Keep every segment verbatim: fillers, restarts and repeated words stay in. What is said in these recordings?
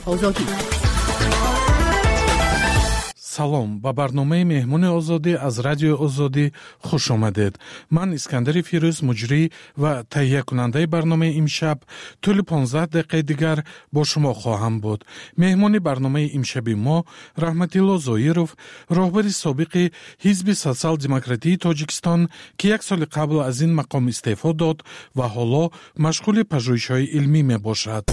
آزادی. سلام، با برنامه مهمون آزادی از رادیو آزادی خوش آمدید. من اسکندر فیروز مجری و تهیه کننده برنامه امشب طول پانزده دقیقه دیگر با شما خواهم بود. مهمون برنامه امشب ما رحمتالله زاهرов، راهبر سابق حزب سوسیال دموکراتی تاجیکستان که یک سال قبل از این مقام استعفا داد و حالا مشغول پژوهش‌های علمی می باشد.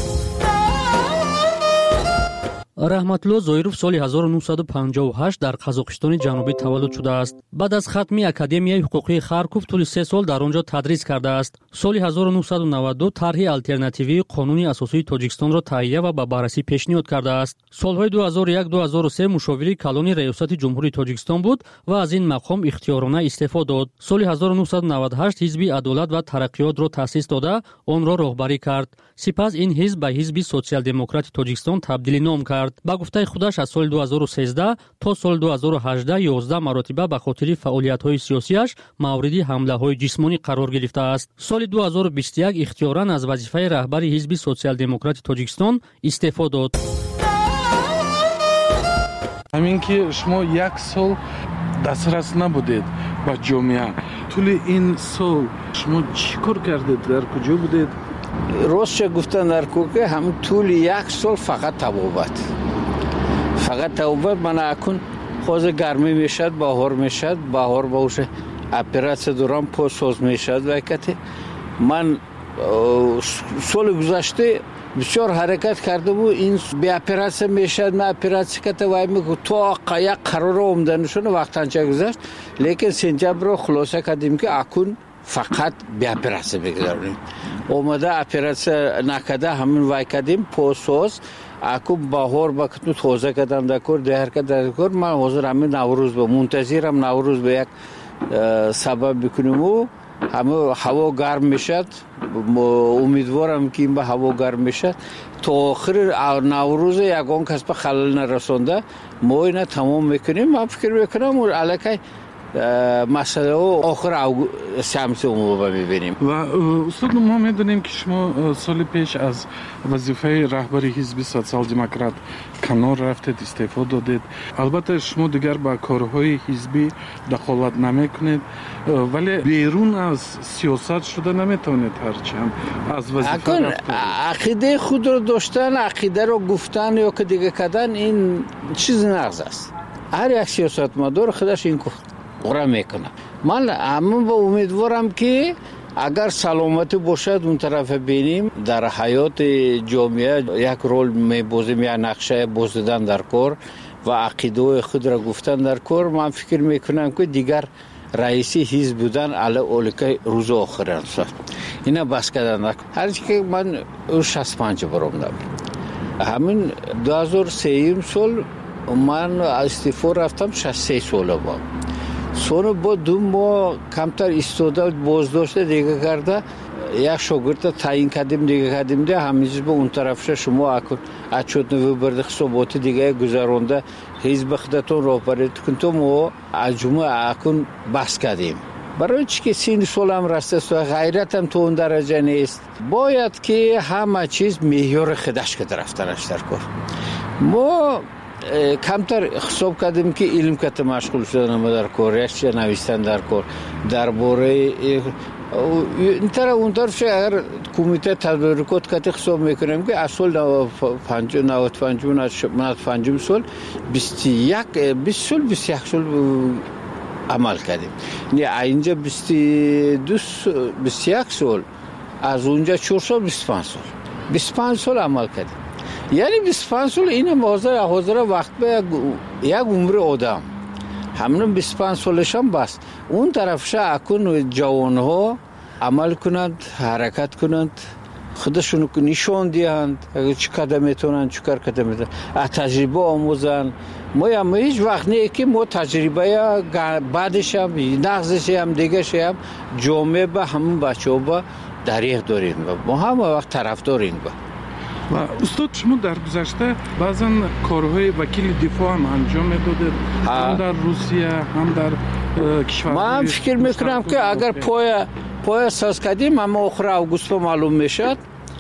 رحمتالله زاهرов соли ҳазору нуҳсаду панҷоҳу ҳашт дар Қазоқистони ҷанубӣ таваллуд шудааст. баъд аз хатми Академияи ҳуқуқии Харков тӯли се сол дар он ҷо тадрис кардааст. соли ҳазору нуҳсаду наваду тарҳи алтернативии қонуни асосии Тоҷикистонро таҳия ва ба баррасӣ пешниҳод кардааст. солҳои ду ҳазору як - ду ҳазору се мушовири калони раёсати ҷумҳурии Тоҷикистон буд ва аз ин мақом ихтиёрона истеъфо дод. соли ҳазору нуҳсаду наваду ҳашт ҳизби адолат ва тараққиётро таъсис дода, онро роҳбарӣ кард. сипас ин ҳизб ба ҳизби социал-демократи Тоҷикистон табдилӣ ном кард. ба гуфтаи худаш аз соли ду ҳазору сездаҳ то соли ду ҳазору ҳаждаҳ ёздаҳ маротиба ба хотири фаъолиятҳои сиёсиаш мавриди ҳамлаҳои ҷисмонӣ қарор гирифтааст. соли ду ҳазору бисту як ихтиёран аз вазифаи раҳбари ҳизби социал-демократи Тоҷикистон истеъфо дод. ҳамин ки шумо як сол дастрас набудед ба ҷомеа, тӯли ин сол шумо чӣ кор кардед? дар куҷо будед? ростша гуфтан дар кӯка ҳамин тӯли як сол фақат табобат фақат табобат мана акун ҳозир гармӣ мешавад, баҳор мешавад, баҳор бауша оператсия дорам, по соз мешавад. вайкате ман соли гузашта бисёр ҳаракат кардаму ин беоператсия мешавад, ма оператсия ката вай меку то як қарора омданашона вақтанча гузашт, лекин сентябрро хулоса кардем ки акун фақат беоператсия бигзаронем. омада оператсия накарда ҳамин вай кардем посоз акун баҳор ба кутну тоза кардам дакор деҳар кардам дакор. ман ҳозир ҳамин наврӯз ба мунтазирам наврӯз ба як сабаб бикунему ҳама ҳаво гарм мешад. умедворам ки ин ба ҳаво гарм мешад то охири наврӯз ягон кас ба халал нарасонда мо ина тамом мекунем. ман фикр мекунам аллакай масъалаҳо охир самси умуба мебинем. ва устод мо медонем ки шумо соли пеш аз вазифаи раҳбари ҳизби социал-демократ канор рафтед, истеъфо додед. албатта шумо дигар ба корҳои ҳизбӣ дахолат намекунед, вале берун аз сиёсат шуда наметавонед ҳарчанд аз вазифа рафтед. ақидаи худро доштан, ақидаро гуфтан ё ки дига кардан ин чизи нағз аст. ҳар як сиёсатмадор худаш ин قرار میکنم. من همون با امیدوارم که اگر سلامتی باشد اون طرف بینیم در حیات جامعه یک رول میبازیم، یک نقشه بازدن در کار و عقیده خود را گفتن در کار. من فکر میکنم که دیگر رئیسی حزب بودن علی اولکای روز آخر است. اینا بس کردن. هرچی که من شصت و پنج برآمدم. همین دو هزار و سه سال من استعفا رفتم، شصت و سه ساله بود. сони бо ду моҳ камтар истода боздошта дига карда як шогирда таъин кардем дига кардем де ҳамиз бо он тарафша шумо акун отчётни выборди ҳисоботи дига гузаронда ҳизби худатон роҳбарӣ кун то мо аз ҷумла акун баҳс кардем. барои чӣ ки сини солам растаст ва ғайратам то он дараҷа нест, бояд ки ҳама чиз меъёри худаш када рафтанаш дар кор. мо камтар ҳисоб кардем ки илм ката машғул шуданам дар кор, якча навистан дар кор дар бораи ин тараф он тараф агар кумита тадбиркот ката ҳисоб мекунем ки аз соли навад و پنج навад و панҷум сол бисту як бист сол бисту як сол амал кардем. не аинҷа бисту ду бисту як сол, аз онҷа чор сол бисту панҷ сол бисту панҷ сол амал кардем. یعنی بیست و پنج سال این حاضر حاضر وقت به یک عمر آدم همون بیست و پنج سالش هم بس. اون طرفش اکن جوان ها عمل کنند، حرکت کنند، خودشون نشان دهند چه قدم میتونن چه کار قدم میتونن، از تجربه آموزن. ما هم هیچ وقت نه که ما تجربه بعدش هم نقضش هم دیگه هم جامعه به همون بچه ها با دریغ داریم و ما هم وقت طرف داریم با. و استاد شما در گذشته بعضا کارهای وکیل دفاع هم انجام میدادید، هم در روسیه هم در کشور. من فکر میکنم که اگر پای پای اساس کردیم اما آخر اوگوست معلوم میشد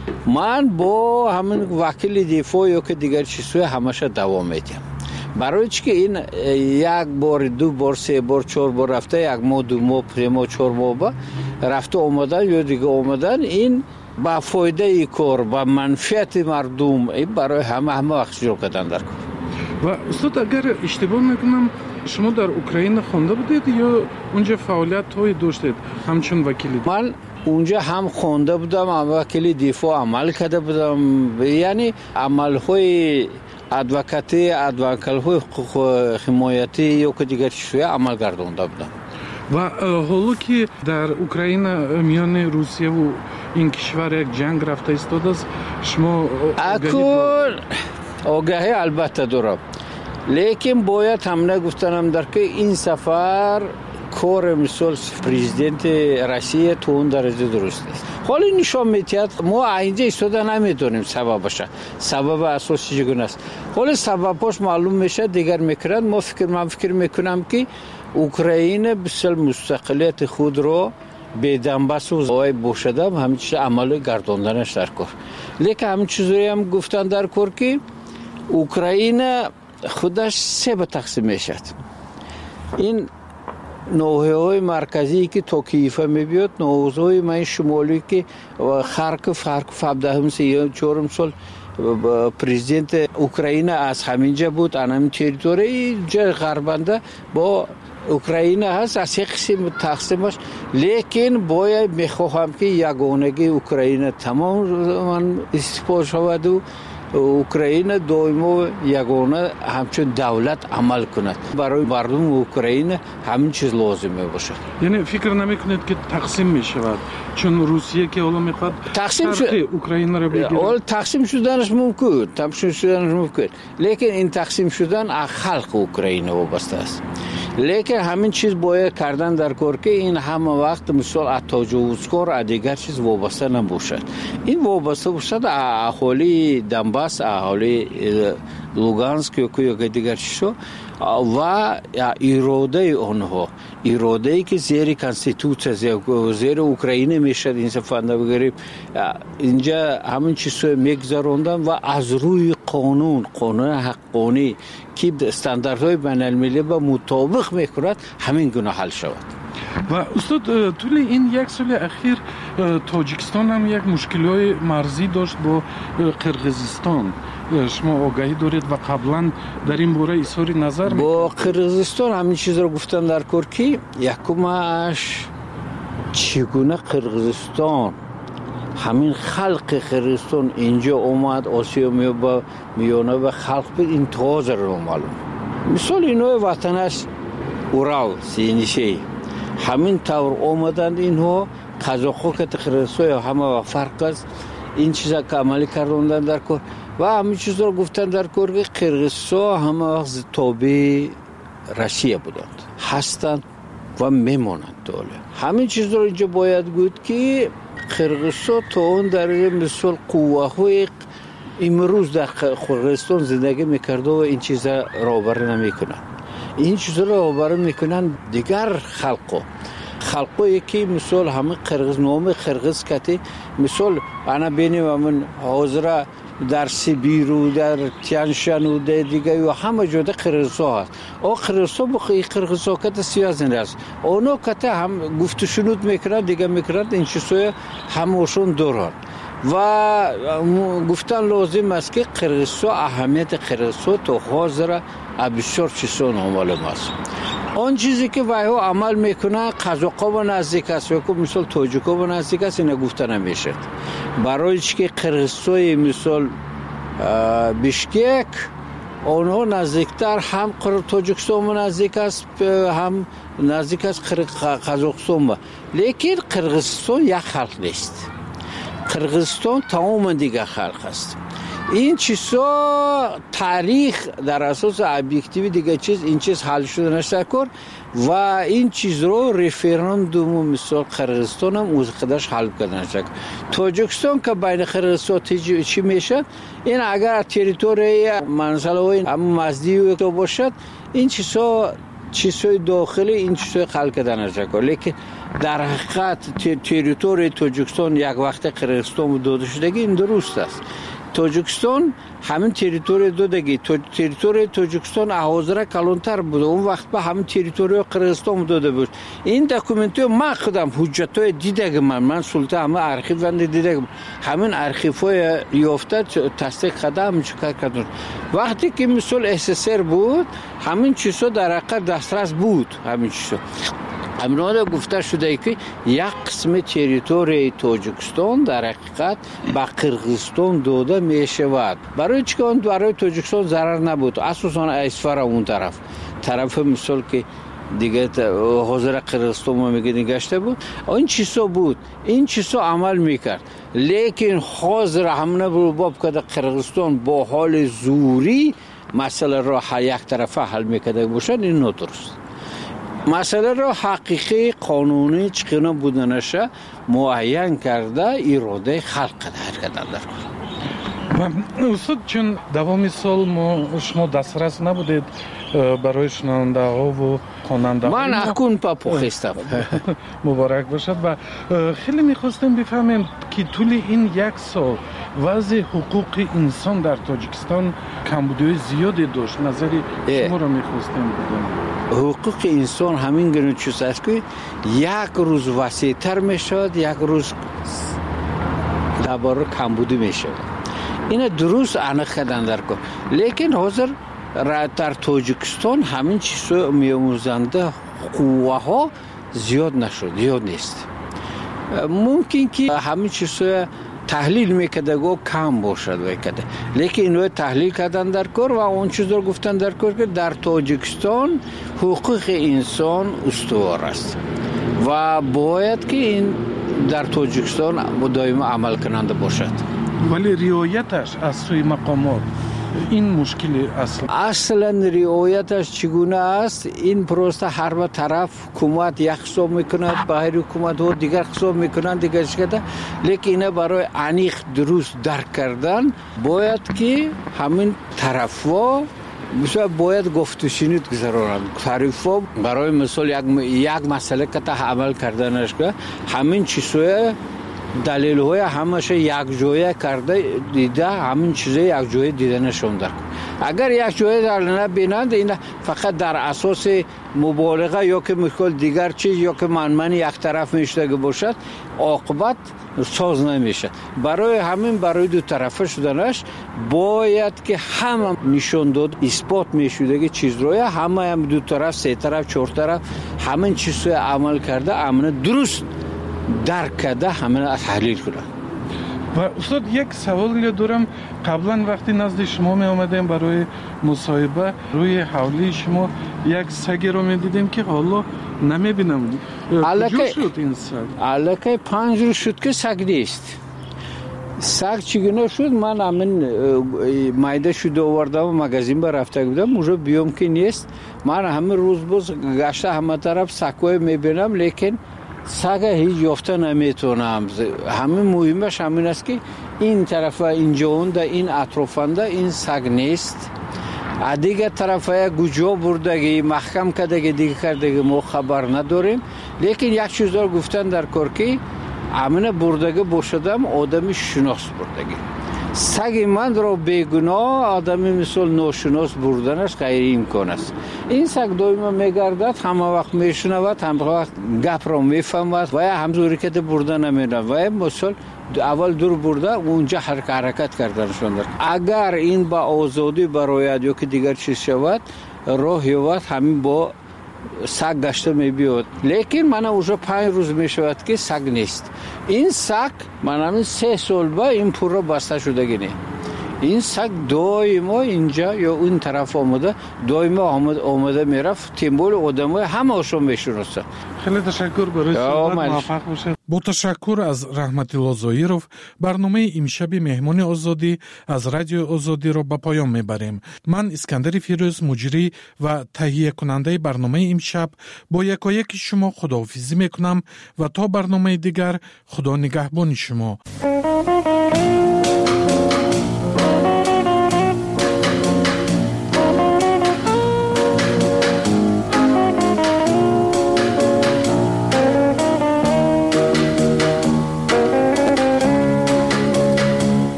من با همین وکیل دفاع یا که دیگر چیزهای همشه دوام میدم. برای چی که این یک بار دو بار سه بار چهار بار رفته، یک ماه دو ماه سه ماه چهار ماه با رفته اومدن یا دیگه اومدن، این با فایده ای کار با منفعت مردم برای همه همه وقت شروع کردن در کار. و استاد اگر اشتباه نکنم شما در اوکراین خونده بودید یا اونجا فعالیت های داشتید همچون وکیل دفاع؟ من اونجا هم خونده بودم، هم وکیل دفاع عمل کرده بودم، یعنی عمل های ادوکاتی، ادوکال های حقوق حمایتی یا که دیگر چیزهای عمل گردانده بودم. و حالا که در اوکراین میان روسیه و این کشور یک جنگ رفته ایستاده است، شما اکون آگاهی البته دارم، لیکن باید هم نگفتنم در که این سفر کار مثل پرزیدنت روسیه تو اون درجه درست است. حالا نشان میتید ما اینجا ایستاده نمیدونیم سببش، سبب اساسی چگونه است. حالا سببش معلوم میشه دیگر میکنند. ما فکر من فکر میکنم که اوکراین بسیار مستقلیت خود رو به دنباس و زوای بوشده همین چیز عمل گرداندنش در کار. لیکن همین چیزایی هم گفتن در کار که اوکراین خودش سه به تقسیم میشد. این نوحه‌های مرکزی که تا کیفه میبیاد، نوحه‌های من شمالی که خارکوف خارکوف هفدهم سی چهارم سال پرزیدنت اوکراین از همینجا بود، همین تریتوری جای غربنده با اوکراین هست، از یک قسم تقسیمش. لیکن باید میخواهم که یگانگی اوکراین تمام من استفاده شود و اوکراین دائما یگانه همچون دولت عمل کند. برای مردم اوکراین همین چیز لازمه باشه. یعنی فکر نمیکنید که تقسیم میشود چون روسیه که حالا میخواد تقسیم شد اوکراین رو بگیره؟ حالا تقسیم شدنش ممکن، تقسیم شدنش ممکن، لیکن این تقسیم شدن از خلق اوکراین وابسته است. لیکن همین چیز باید کردن در کار که این همه وقت مثال از تجاوزکار دیگر چیز وابسته نباشد. این وابسته باشد اهالی دنباس، اهالی لوگانسک یا که دیگر چیزها و اراده آنها، اراده ای که زیر کانستیتوسیه زیر اوکراین میشد این سفنده بگیریم. اینجا همین چیزها میگذراندن و از روی قانون قانون حقانی که استانداردهای بین المللی با مطابق میکند همین گونه حل شود. و استاد طول این یک سال اخیر تاجیکستان هم یک مشکلات مرزی داشت با قرقیزستان، شما آگاهی دارید و قبلا در این باره اظهار نظر میکنید؟ با قرقیزستان همین چیز رو گفتم در کار که یکمش چگونه قرقیزستان همین خلق قرقیزستان اینجا اومد آسیا میابه میانه و خلق به این تازه رو معلوم. مثال اینو وطنش اورال سینیشه همین طور اومدند اینها قزاق‌ها که قرقیزستان همه فرق است. این چیزا که عملی کردن در کار و همین چیز رو گفتن در کار که قرقیزستان همه وقت تابع روسیه بودند، هستند و میمونند دوله. همین چیز رو اینجا باید گفت که قرقیزستان تا اون درجه مثل قوه‌های امروز در قرقیزستان زندگی میکرده و این چیزا رابر نمیکنن. این چیزا رو رابر میکنن دیگر خلقو خلقو که مثل همه قرقیز نام قرقیز کتی مثل انا بینیم من حاضر در سیبیر و در تیانشان و در دیگه و همه جاده قرقیزستان هست. او قرقیزستان بخواه قرقیزستان کت سیازن هست. اونا کت هم گفت شنود میکنند دیگه میکنند این چیزهای هموشون دارن و گفتن لازم است که قرقیزستان اهمیت قرقیزستان تو حاضر بسیار چیزها نامعلوم است. آن چیزی که وایو عمل میکنه قزاق‌ها و نزدیک است و مثل تاجیک‌ها و نزدیک است اینو گفته نمیشه. برای چی که قرقیزستان مثل بیشکک اونها نزدیکتر هم تاجیکستان و نزدیک است هم نزدیک است قزاقستان، لیکن قرقیزستان یک خلق نیست. قرقیزستان تمام دیگه خلق است. این چیزا تاریخ در اساس ابجکتیو دیگه چیز این چیز حل شده نشه کار و این چیز رو رفراندوم مثل قرقیزستان هم از خودش حل کردن شد. تاجیکستان که بین قرقیزستان چی میشه این اگر تریتوری منزله هم مزدی باشد این چیزا چیزای داخلی این چیزای حل کردن نشه کار، لیکن در حقیقت تریتوری تاجیکستان یک وقت قرقیزستان داده شدگی این درست است. تاجیکستان همین تریتوری دادگی تریتوری تاجیکستان حاضر کلانتر بود، اون وقت به همین تریتوری قرقیزستان داده بود. این دکومنتو ما خودم حجتای دیدگم من من سلطه همه ارخیو وند دیدگم، همین ارخیوهای یافته تصدیق قدم چکار کردن. وقتی که مثل اسسر بود همین چیزا در حقیقت دسترس بود. همین چیزا امروز گفته شده که یک قسم تریتوری تاجیکستان در حقیقت به قرقیزستان داده می شود. برای چی که اون برای تاجیکستان ضرر نبود، اساسا اسفر اون طرف طرف مثل که دیگه حاضر قرقیزستان ما میگه نگشته بود، این چیزا بود، این چیزا عمل میکرد. لیکن حاضر همونه باب که قرقیزستان با حال زوری مسئله را یک طرفه حل میکرده باشد، این ندرست. مسئله را حقیقی قانونی چقدر بودنش معین کرده اراده خلق حرکت در و استاد چون دوام سال ما شما دسترس نبودید برای شنونده ها و خواننده ها، من اکنون پا پخستم مبارک باشد. و خیلی میخواستم بفهمیم که طول این یک سال وضع حقوق انسان در تاجیکستان کمبودی زیادی داشت، نظری شما را میخواستم بدونم. حقوق انسان همین گونه چیز است که یک روز وسیع‌تر میشد، یک روز درباره کمبودی میشد. این درست انق کردن در کار. لیکن حاضر در تاجیکستان همین چیزا میاموزنده قوه ها زیاد نشد، زیاد نیست. ممکن که همین چیزا تحلیل میکرده گو کم باشد وکده، لیکن اینو تحلیل کردن در کار و اون چیز رو گفتن در کار که در تاجیکستان حقوق انسان استوار است و باید که این در تاجیکستان دائما عمل کننده باشد. ولی رعایتش از سوی مقامات این مشکلی اصلا اصلا رعایتش چگونه است؟ این پروسه هر و طرف حکومت یک حساب میکند، باهر حکومت و دیگر حساب میکنند دیگر شده. لیکن اینه برای انیق درست درک کردن باید که همین طرفا مثلا باید گفت و شنید گذارند. طرفا برای مثال یک یک مسئله که تا عمل کردنش که همین چیزهای دلیل های همش یک جویه کرده دیده، همین چیزه یک جویه دیده نشون در کن. اگر یک جویه در نبینند این فقط در اساس مبالغه یا که میخواد دیگر چیز یا که منمن یک طرف میشتگه باشد عاقبت ساز نمیشه. برای همین برای دو طرفه شدنش باید که همه نشون داد اثبات میشوده که چیز روی همه هم دو طرف سه طرف چهار طرف همین چیز رو عمل کرده امن درست درک کرده همه تحلیل کنه. و استاد یک سوال دارم، قبلا وقتی نزد شما می آمدیم برای مصاحبه روی حولی شما یک سگی رو می دیدیم که حالا نمی بینم. کجا شد این سگ؟ علاقه پنج رو شد که سگ نیست. سگ چگونه شد؟ من همین مایده شد آوردم و مگزین بر رفته بودم اونجا بیام که نیست. من همین روز باز گشته همه طرف سگوی می بینم لیکن سگ هیچ یافته نمیتونم. همین مهمش همین است که این طرف اینجا اونده این اطرافنده این سگ نیست. دیگه طرف گوجا بردگی محکم کردگی دیگه کردگی ما خبر نداریم. لیکن یک چیز رو گفتن در کار که امن بردگی باشدم آدمی شناس بردگی. سگ من را بیگناه آدمی مثل ناشناس بردنش غیر امکان است. این سگ دائما میگردد، همه وقت میشنود، همه وقت گپ را میفهمد و همزوری که بردن نمیدن و مثل اول دور برده اونجا حرکت کردنشون دارد. اگر این با آزادی برایت یا که دیگر چیز شود راه یابد همین با سگ گشته می بیاد. لیکن من اونجا پنج روز می شود که سگ نیست. این سگ من همین سه سال با این پورا بسته شده گینه. این سگ دائما اینجا یا اون طرف آمده دائما آمد آمده میرفت. تیمبول آدمای همه هاشون میشناسن. خیلی تشکر برای صحبت، موفق باشید. با تشکر از رحمت الله زایرов برنامه امشب مهمان آزادی از رادیو آزادی را به پایان میبریم. من اسکندر فیروز مجری و تهیه کننده برنامه امشب با یکایک شما خداحافظی میکنم و تا برنامه دیگر خدا نگهبان شما.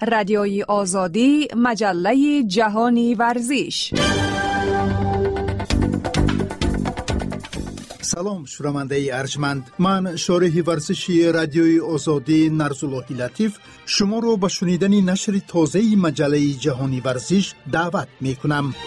رادیوی آزادی، مجله جهانی ورزش. سلام شنونده ارجمند، من شارح ورزشی رادیوی آزادی نرزاللهی لطیف شما رو به شنیدن نشر تازه مجله جهانی ورزش دعوت می کنم.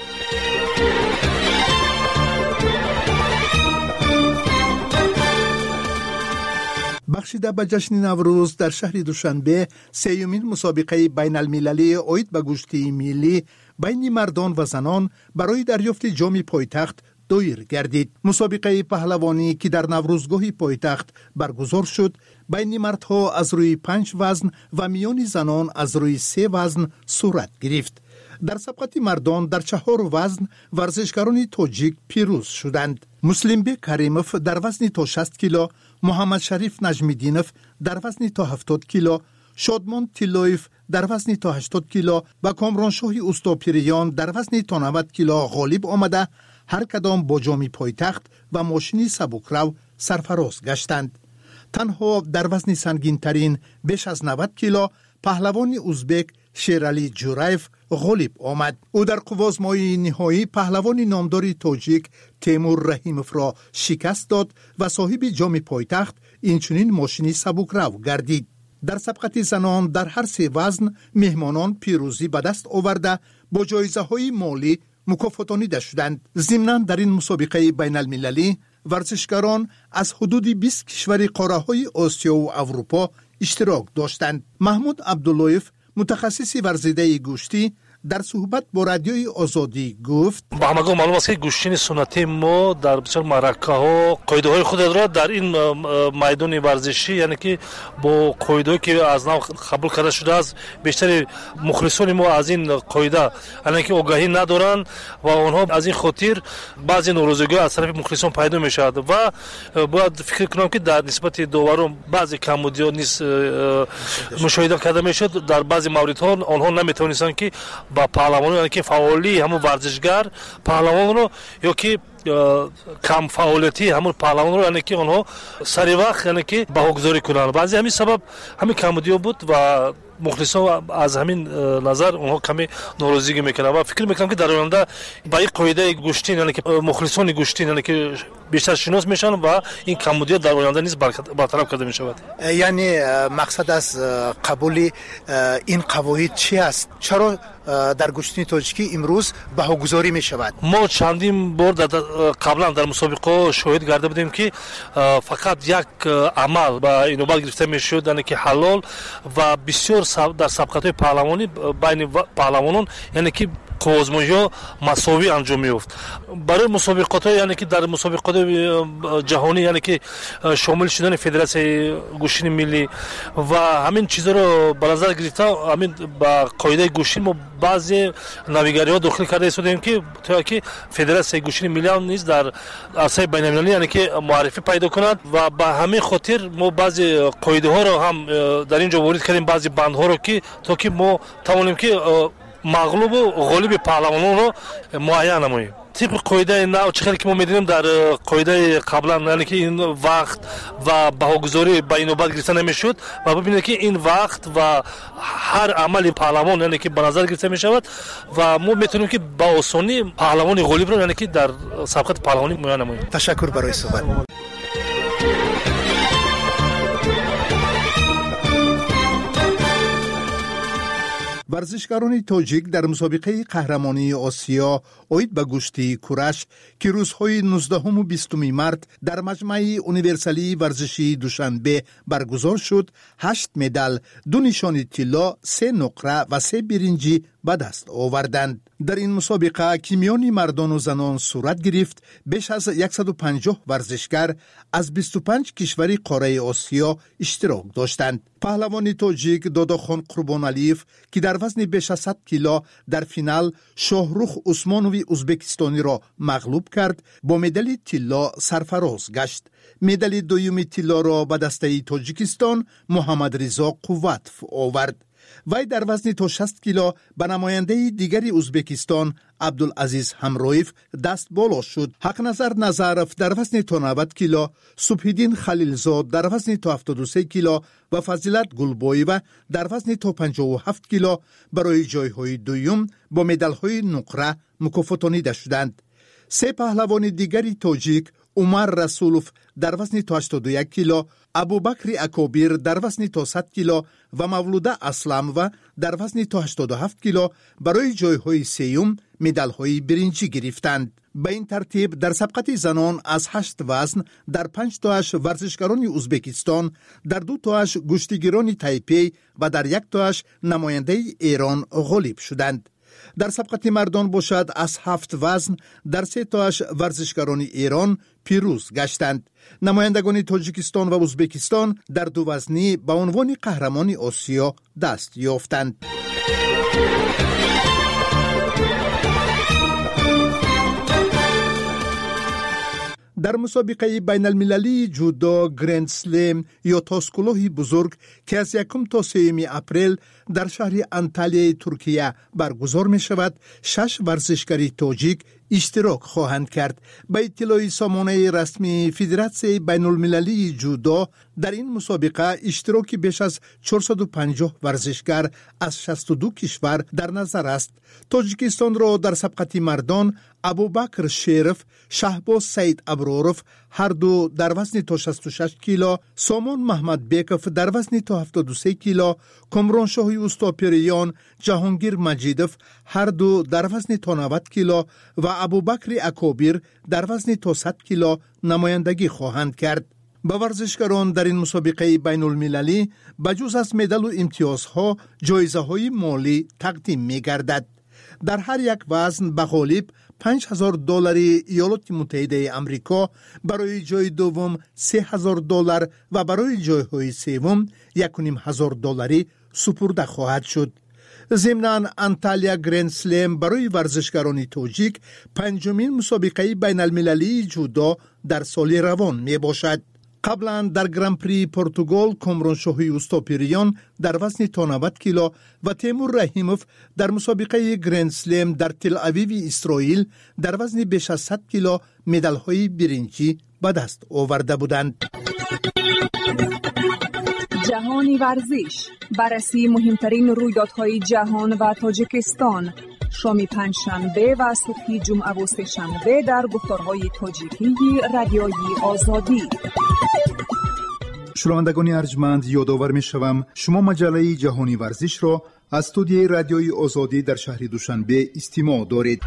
بخشیده به جشن نوروز در شهر دوشنبه سیومین مسابقه بین المللی اوید به گشتی ملی بین مردان و زنان برای دریافت جام پایتخت دایر گردید. مسابقه پهلوانی که در نوروزگاه پایتخت برگزار شد بین مردها از روی پنج وزن و میان زنان از روی سه وزن صورت گرفت. در سبقت مردان در چهار وزن ورزشکاران تاجیک پیروز شدند. مسلم بک کریموف در وزن تا شصت کیلو، محمد شریف نجمیدینوف در وزن تا هفتاد کیلو، شادمان تیلویف در وزن تا هشتاد کیلو و کامرانشاه اوستاپیریان در وزن تا نود کیلو غالب آمده هر کدام با جام پایتخت و ماشین سبکرو سرفراز گشتند. تنها در وزن سنگین ترین بیش از نود کیلو پهلوان ازبک شیرعلی جورایف غالب آمد. او در قوازمای نهایی پهلوان نامدار تاجیک تیمور رحیموف را شکست داد و صاحب جام پایتخت اینچنین ماشین سبکرو گردید. در سبقت زنان در هر سه وزن مهمانان پیروزی به دست آورده با جایزه های مالی مکافاتانیده شدند. ضمناً در این مسابقه بین المللی ورزشکاران از حدود بیست کشور قاره های آسیا و اروپا اشتراک داشتند. محمود عبداللهیف متخصص ورزیده گوشتی در صحبت با رادیوی آزادی گفت: با همگان معلوم است که گوشتن سنتی ما در بسیار معرکه‌ها قاعده‌های خود را در این میدان ورزشی، یعنی که با قاعده‌ای که از نو قبول کرده شده است، بیشتر مخلصان ما از این قاعده یعنی که آگاهی ندارند و آنها از این خاطر بعضی ناراضی‌ها از طرف مخلصان پیدا می‌شود و باید فکر کنم که در نسبت داوران بعضی کمبودی‌ها نیز مشاهده کرده می‌شد. در بعضی موردها آنها نمی‌توانستند که با پهلوان یعنی که فعالی همون ورزشگر پهلوان رو یا که کم فعالیتی همون پهلوان رو یعنی که آنها سری وقت یعنی که بهاگذاری کنند. بعضی همین سبب همین کمبودی بود و مخلصان از همین نظر اونها کمی ناراضگی میکنند و فکر میکنم که در آینده با این قاعده گوشتین یعنی که مخلصان گوشتین یعنی که بیشتر شناس میشن و این کمبودی در آینده نیز برطرف کرده میشود. یعنی مقصد از قبول این قواعد چی است؟ چرا در گوشتین تاجیکی امروز بهاگذاری میشود؟ ما چندین بار قبلا در مسابقه شاهد گرده بودیم که فقط یک عمل با اینوبت گرفته میشد یعنی که حلال و بسیار در سبقت‌های پهلوانی بین پهلوانان یعنی که قوازمایی‌ها مساوی انجام می‌یافت. برای مسابقات یعنی که در مسابقات جهانی یعنی که شامل شدن فدراسیون گوشتن ملی و همین چیزا رو به نظر گرفته همین با قاعده گوشتن ما بعضی نویگری‌ها داخل کرده استودیم که تا که فدراسیون گوشتن ملی هم نیز در عرصه بین‌المللی یعنی که معرفی پیدا کند و به همین خاطر ما بعضی قاعده‌ها رو هم در اینجا وارد کردیم، بعضی بندها رو که تا که ما توانیم که مغلوب و غالب پهلوانان رو معین نماییم. طبق قاعده نو چقدر که ما می‌دونیم در قاعده قبلا یعنی که این وقت و بهاگذاری به اینوبت گرفته نمیشد و ببینید که این وقت و هر عمل پهلوان یعنی که به نظر گرفته میشود و ما میتونیم که با آسانی پهلوان غالب رو یعنی که در سبقت پهلوانی معین نماییم. تشکر برای صحبت. ورزشکاران تاجیک در مسابقه قهرمانی آسیا اوید به گشتی کورش که روزهای نوزدهم و بیستم مارس در مجمع یونیورسالی ورزشی دوشنبه برگزار شد، هشت مدال، دو نشان طلا، سه نقره و سه برنجی به دست آوردند. در این مسابقه که میان مردان و زنان صورت گرفت، بیش از صد و پنجاه ورزشکار از بیست و پنج کشور قاره آسیا اشتراک داشتند. پهلوان تاجیک داداخان قربانعلیف که در وزن بیش از صد کیلو در فینال شاهرخ عثمانوی ازبکستانی را مغلوب کرد، با مدال طلا سرفراز گشت. مدال دوم طلا را به دسته تاجیکستان محمد رضا قوت آورد. وی در وزن تا شصت کیلو به نماینده دیگری ازبکستان عبدالعزیز همرویف دست بالا شد. حق نظر نظرف در وزن تا نود کیلو، صبحیدین خلیلزاد در وزن تا هفتاد و سه کیلو و فضیلت گلبایوه در وزن تا پنجاه و هفت کیلو برای جایهای دوم با مدال‌های نقره مکافاتانیده شدند. سه پهلوان دیگری تاجیک، عمر رسولوف در وزن تا هشتاد و یک کیلو، ابوبکر اکابیر در وزن تا صد کیلو و مولوده اسلموه در وزن تا هشتاد و هفت کیلو برای جایهای سیوم مدال‌های برنجی گرفتند. به این ترتیب در سبقت زنان از هشت وزن در پنج تاش ورزشکاران ازبکستان، در دو تاش گشتیگیران تایپی و در یک تاش نماینده ایران غالب شدند. در سبقت مردان باشد از هفت وزن در سه تاش ورزشکاران ایران پیروز گشتند. نمایندگان تاجیکستان و ازبکستان در دو وزنی به عنوان قهرمان آسیا دست یافتند. در مسابقه بین المللی جودو گرند سلم یا تاسکلوه بزرگ که از یکم تا سوم اپریل در شهر انتالیای ترکیه برگزار می شود، شش ورزشکاری تاجیک اشتراک خواهند کرد. به اطلاع سامانه رسمی فدراسیون بین المللی جودو در این مسابقه اشتراک بیش از چهارصد و پنجاه ورزشکار از شصت و دو کشور در نظر است. تاجیکستان را در سبقت مردان ابوبکر شریف، شهباز سید ابروروف هر دو در وزن تا شصت و شش کیلو، سامان محمد بیکوف در وزن تا هفتاد و سه کیلو، کامران شاهی اوستاپیریان، جهانگیر مجیدوف هر دو در وزن تا نود کیلو و ابوبکر اکابیر در وزن تا صد کیلو نمایندگی خواهند کرد. به ورزشکاران در این مسابقه بین المللی بجز از مدال و امتیازها جایزه های مالی تقدیم می گردد. در هر یک وزن به غالب پنج هزار دلار ایالات متحده آمریکا، برای جای دوم سه هزار دلار و برای جایهای سوم یک و نیم هزار دلاری سپرده خواهد شد. ضمناً انتالیا گرند سلم برای ورزشکاران تاجیک پنجمین مسابقه بین المللی جودو در سال روان می باشد. قبلا در گراند پری پرتغال کامران شاهی اوستاپیریان در وزن تا نود کیلو و تیمور رحیموف در مسابقه گرند سلم در تل اویو اسرائیل در وزن بیش از صد کیلو مدال‌های برنجی به دست آورده بودند. جهانی ورزش، بررسی مهمترین رویدادهای جهان و تاجیکستان، شام پنجشنبه و صبح جمعه و سه‌شنبه در گفتارهای تاجیکی رادیوی آزادی. شنوندگان ارجمند، یادآور می‌شوم شما مجله جهانی ورزش را از استودیوی رادیوی آزادی در شهر دوشنبه استماع دارید.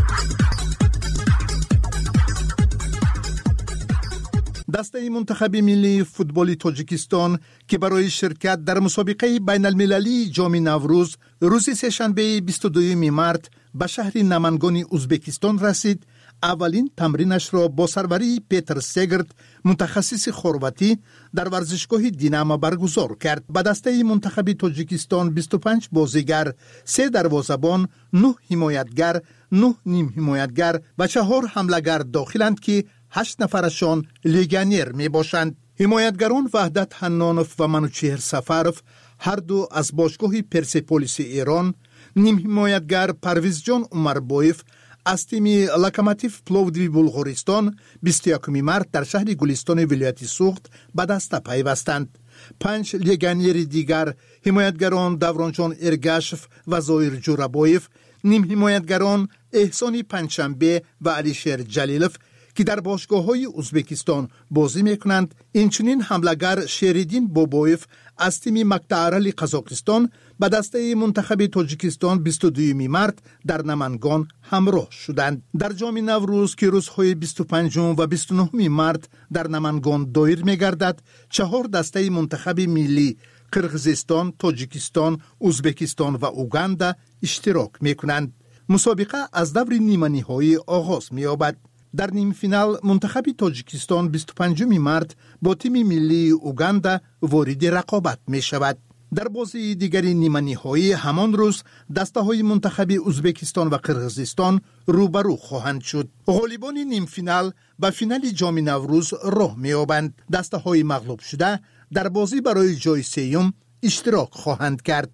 دسته منتخب ملی فوتبال تاجیکستان که برای شرکت در مسابقه بین المللی جام نوروز روز سه‌شنبه بیست و دوم مارس به شهر نمنگان ازبکستان رسید، اولین تمرینش را با سروری پیتر سگرد، متخصص خرواتی، در ورزشگاه دیناما برگزار کرد. به دسته منتخب تاجیکستان بیست و پنج بازیگر، سه دروازه‌بان، نه حمایتگر، نه نیم حمایتگر و چهار حمله‌گر داخلند که هشت نفرشان لیگانیر می باشند. حمایتگران وحدت حنانوف و منوچهر سفروف هر دو از باشگاه پرسپولیس ایران، نیم حمایتگر پرویز جان عمربایف از تیم لوکوموتیو پلوودیو بلغارستان بیست و یکم مارس در شهر گلستان ولایت سوخت به دسته پیوستند. پنج لیگانیر دیگر حمایتگران دورانجان ارگاشف و زایر جورابایف، نیم حمایتگران احسان پنجشنبه و علیشیر جلیلوف که در باشگاه‌های ازبکستان بازی می‌کنند، اینچنین حمله‌گر شیریدین بابایف از تیم مکتارل قزاقستان به دسته منتخب تاجیکستان بیست و دوم مارس در نمنگان همراه شدند. در جام نوروز که روزهای بیست و پنجم و بیست و نهم مارس در نمنگان دایر می‌گردد، چهار دسته منتخب ملی قرقیزستان، تاجیکستان، ازبکستان و اوگاندا اشتراک می‌کنند. مسابقه از دور نیمه نهایی آغاز می‌یابد. در نیم فینال منتخب تاجیکستان بیست و پنجم مارس با تیم ملی اوگاندا وارد رقابت می شود. در بازی دیگری نیمه نهایی همان روز دسته های منتخب ازبکستان و قرقیزستان روبرو خواهند شد. غالبان نیم فینال به فینال جام نوروز راه می یابند. دسته های مغلوب شده در بازی برای جای سوم اشتراک خواهند کرد.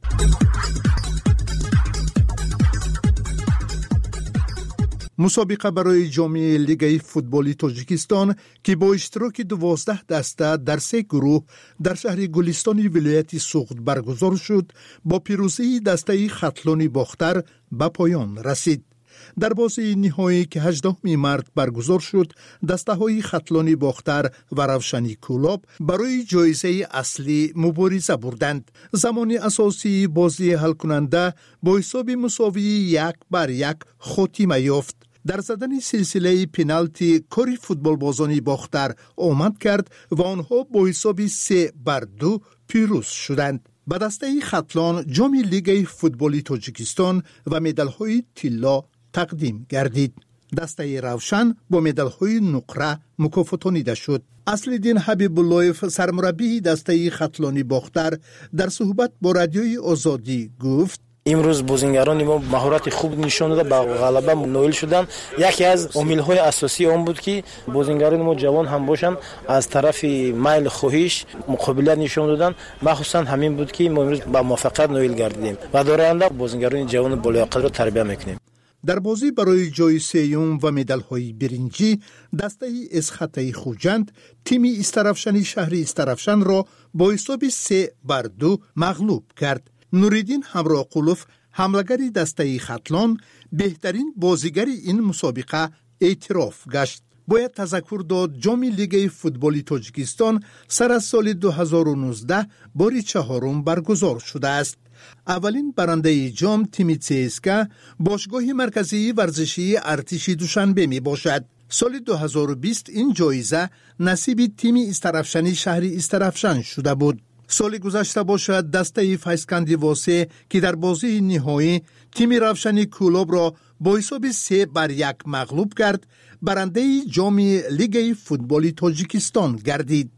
مسابقه برای جام لیگ فوتبال تاجیکستان که با اشتراک دوازده دسته در سه گروه در شهر گلستان ولایت سوخت برگزار شد، با پیروزی دسته خطلان باختر به پایان رسید. در بازی نهایی که هجدهم مارس برگزار شد، دسته های خطلان باختر و روشنی کولاب برای جایزه اصلی مبارزه بردند. زمان اساسی بازی حل کننده با حساب مساوی یک بر یک خاتمه یافت. در زدن سلسله پنالتی کاری فوتبال بازانی باختر آمد کرد و آنها با حساب سه بر دو پیروز شدند. به دسته خطلان جام لیگ فوتبال تاجیکستان و مدال های طلا تقدیم گردید. دسته روشن با مدال های نقره مکافاتانیده شد. اصل‌الدین حبیب اللهیف سرمربی دسته خطلانی باختر در صحبت با رادیوی آزادی گفت: امروز بازیگران ما مهارت خوب نشان دادند، به غلبه نائل شدند. یکی از عامل‌های اساسی آن بود که بازیگران ما جوان هم باشند، از طرف میل خواهش مقابله نشان دادند. مخصوصا همین بود که ما امروز به موفقیت نائل گردیدیم و در آینده بازیگران جوان بالاقدر را تربیت میکنیم. در بازی برای جای سیوم و مدال های برنجی، دسته اسخطه خوجند تیم استرافشانی شهر استرافشان را با حساب سه بر دو مغلوب کرد. نوریدین همراه قلوف حملگری دسته خطلان بهترین بازیگر این مسابقه اعتراف گشت. باید تذکر داد جام لیگ فوتبال تاجیکستان سر از سال دو هزار و نوزده باری چهارم برگزار شده است. اولین برنده جام تیم سیسکا باشگاه مرکزی ورزشی ارتش دوشنبه می باشد. سال دو هزار و بیست این جایزه نصیب تیم استرافشانی شهر استرافشان شده بود. سال گذشته باشد دسته فیسکندی واسه که در بازی نهایی تیم روشنی کولاب را با حساب سه بر یک مغلوب کرد، برنده جام لیگ فوتبال تاجیکستان گردید.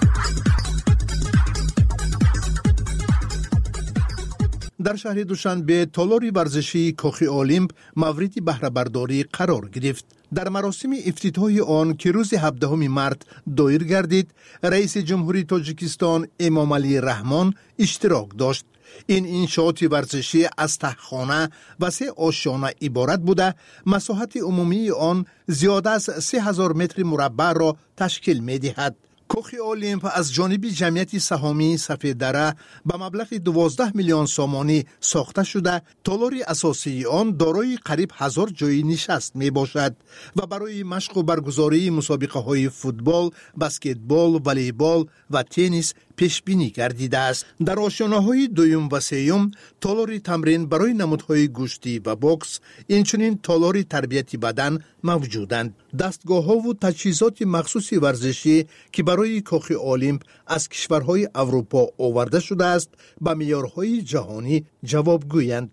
در شهر دوشنبه تالار ورزشی کاخ المپ مورد بهره برداری قرار گرفت. در مراسم افتتاحی آن که روز هفدهم مارس دایر گردید، رئیس جمهوری تاجیکستان امام علی رحمان اشتراک داشت. این انشاءات ورزشی از تهخانه و سه آشیانه عبارت بوده، مساحت عمومی آن زیاده از سه هزار متر مربع را تشکیل می دهد. کاخ المپ از جانب جمعیت سهامی صفی دره به مبلغ دوازده میلیون سامانی ساخته شده. تالار اساسی آن دارای قریب هزار جای نشست می باشد و برای مشق و برگزاری مسابقه های فوتبال، بسکتبال، والیبال و تنیس پیش بینی گردیده است. در آشیانه های دویم و سوم تالار تمرین برای نمودهای گوشتی و بوکس، اینچنین تالار تربیتی بدن موجودند. دستگاه ها و تجهیزات مخصوص ورزشی که برای کاخ المپ از کشورهای اروپا آورده شده است به معیارهای جهانی جوابگویند.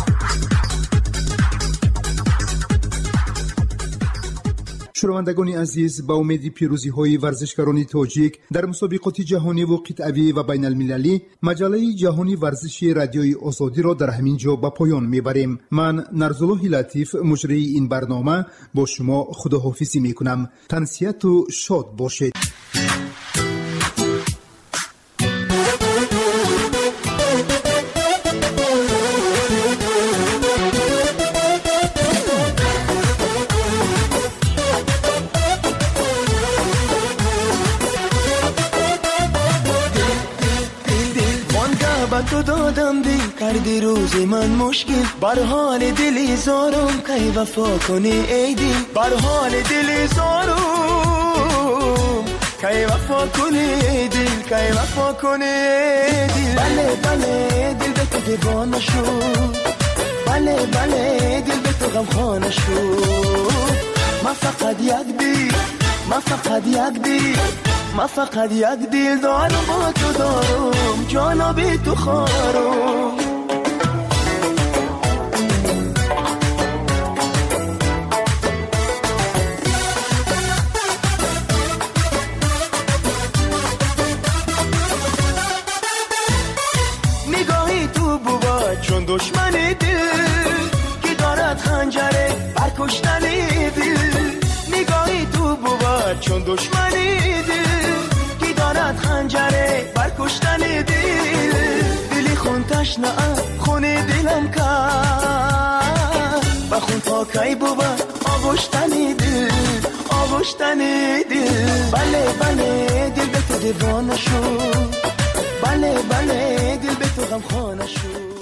شنوندگان عزیز، با امید پیروزی های ورزشکاران تاجیک در مسابقات جهانی و قطعی و بین المللی، مجله جهانی ورزشی رادیوی آزادی را در همین جا به پایان میبریم. من نرزالله لطیف مجری این برنامه با شما خداحافظی میکنم. تنسیت و شاد باشید. تو دادم دی کردی روزی من مشکل، بر حال دلی زارم کی وفا کنی ای دل، بر حال دلی زارم کی وفا کنی ای دل، کی وفا کنی ای دل. بله بله دل به تو دیوانه شد، بله بله دل به تو غمخانه شد. ما فقط یک دل، ما فقط یک دل، ما فقط یک دل دارم با تو دارم، جانا بی تو خارم. نگاهی تو بوا چون دشمن دل که دارد خنجره بر کشتن دل، نگاهی تو بوا چون دشمن دل که دارد خنجره بر کشتن دل. خون تشنه خونی دلم کرد بخون تا کی بود آغشتنی دل آغشتنی دل بله بله دل به تو دیوانه شد بله بله دل به تو غمخانه شد